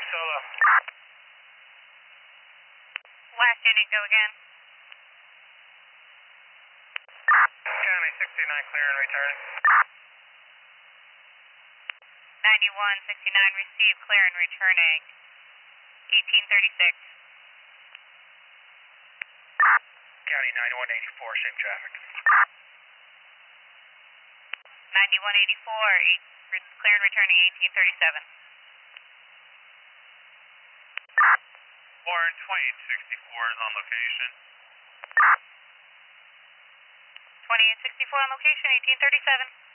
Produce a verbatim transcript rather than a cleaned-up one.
Solo. Last unit, go again. County sixty-nine, clear and returning. ninety-one sixty-nine, receive, clear and returning. eighteen thirty-six. County ninety-one eighty-four, same traffic. ninety-one eighty-four, eight, clear and returning, eighteen thirty-seven. Warren twenty-eight sixty-four is on location. twenty-eight sixty-four on location, eighteen thirty-seven.